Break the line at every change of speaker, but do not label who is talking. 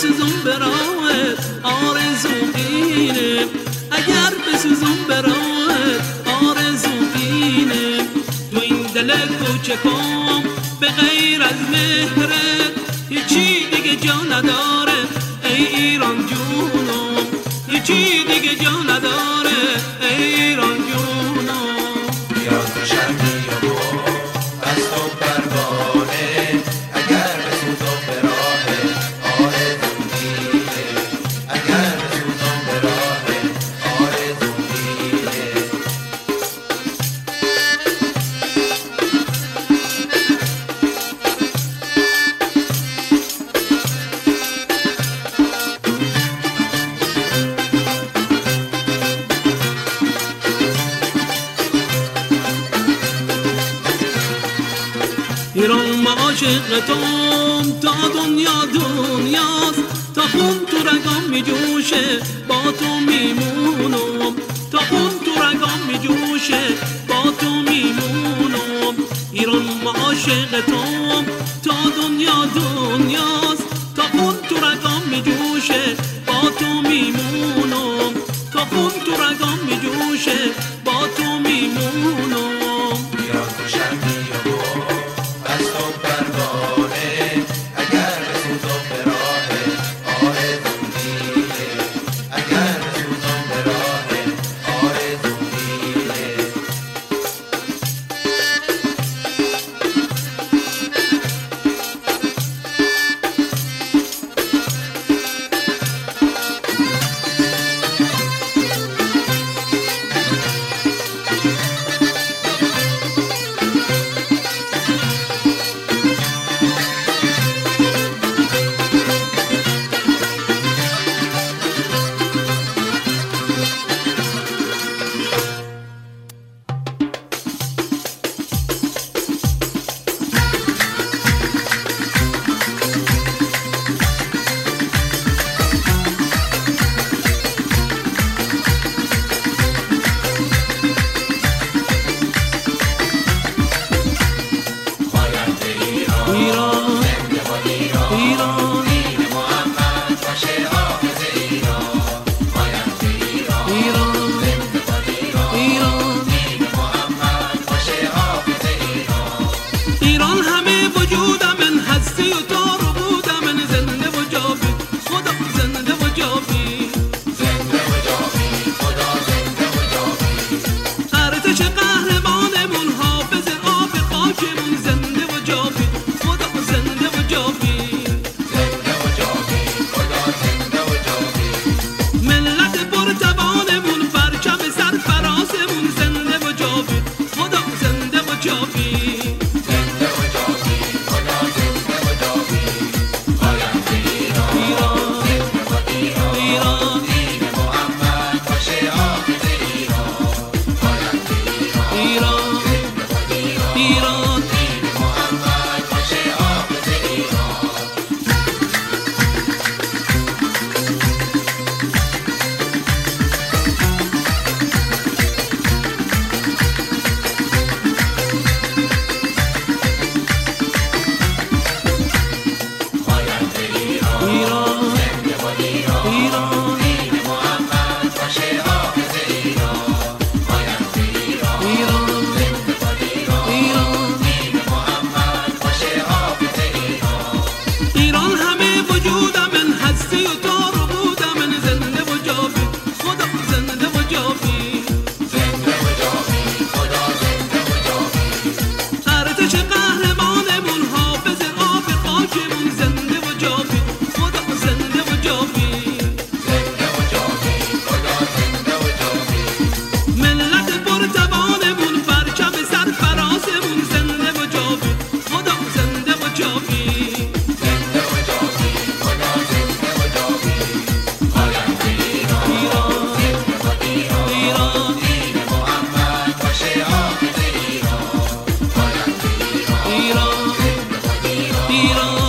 بسوزم به راهت آرزوم اینه، اگر بسوزم به راهت آرزوم اینه. تو این دل کوچکم به غیر از مهرت هیچی دیگه جا نداره ای ایران جونم، هیچی دیگه جا نداره ای ایران جونم.
ایران تو شرمی و از تو پروانه، اگر بسوزم به راهت آرزوم اینه، اگر بسوزم به راهت آرزوم اینه.
ایران ما عاشقتم تا دنیا دنیاست، تا خون تو رگام می جوشه با تو میمونم، تا خون تو رگام می جوشه با تو میمونم. ایران ما عاشقتم تا دنیا دنیاست، تا خون تو رگام می جوشه با تو میمونم، تا خون تو رگام می جوشه با تو میمونم.
ایران تو شرمی و از تو پروانه، اگر بسوزم به راهت آرزوم اینه، اگر بسوزم به راهت آرزوم اینه.
ایران